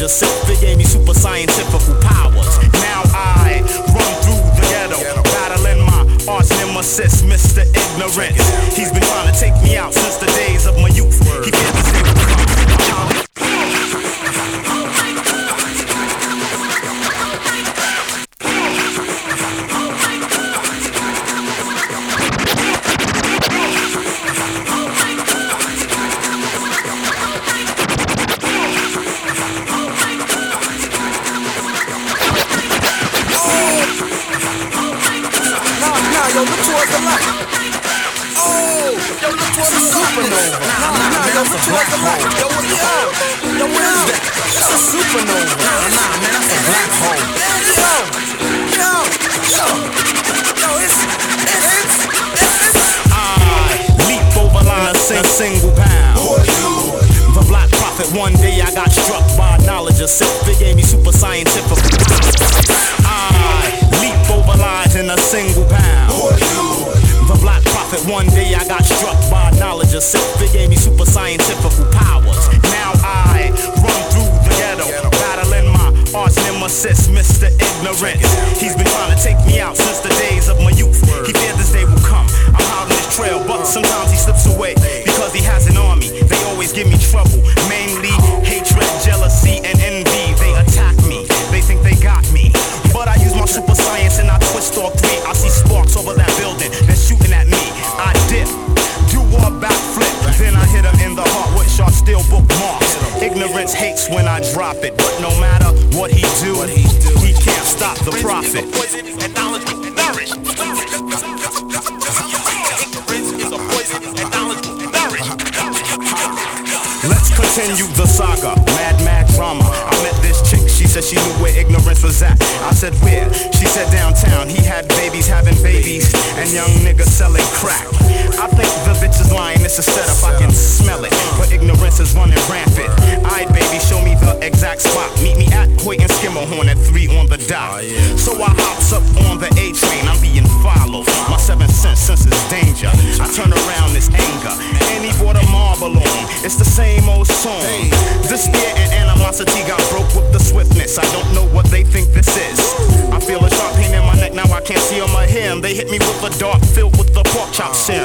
knowledge of self. They gave me super scientific powers. Now I run through the ghetto, battling my arch nemesis, Mr. Ignorant. He's been trying to take me out since the days of my youth. He feared this day would come. Yo, look towards the light. Oh, yo, look towards the supernova. Nah, yo, look towards the light. Yo, what is that? It's a supernova. Nah, man, that's a black hole. Yo, it's. I leap over line, sing single pound. The Black Prophet, one day I got struck by knowledge of self. They gave me super scientific powers. I leap over lines in a single pound. The Black Prophet, one day I got struck by knowledge of self. They gave me super scientific powers. Now I run through the ghetto, battling my arch nemesis, Mr. Ignorant. He's been trying to take me out since the days of my youth. He feared this day will come. I'm out on his trail, but sometimes he slips away because he has an army. They always give me trouble, mainly hatred, jealousy, and envy. They attack me, they think they got me, but I use my super science and I twist all three. I see sparks over that building, they're shooting at me. I dip, do a backflip, then I hit him in the heart with sharp steel bookmarks. Ignorance hates when I drop it, but no matter what he do, he can't stop the prophet. Poison and knowledge will nourish. Ignorance is a poison and knowledge will nourish. Let's continue the saga, mad drama. I met this chick, she said she knew where ignorance was at. I said where? She said downtown. He had babies having babies, and young niggas selling crack. I think the bitch is lying, it's a setup, I can smell it, but ignorance is running rampant. Aight baby, show me the exact spot. Meet me at Hoyt and Skimmerhorn at 3 on the dot. So I hops up on the A train, I'm being followed. My 7th sense is danger. I turn around, it's anger, and he brought a marble on. It's the same old song. Despair and animosity got broke with the swiftness. I don't know what they think this is. I feel a sharp pain in my neck, now I can't see or my hair. They hit me with a dart filled with the pork chop sim.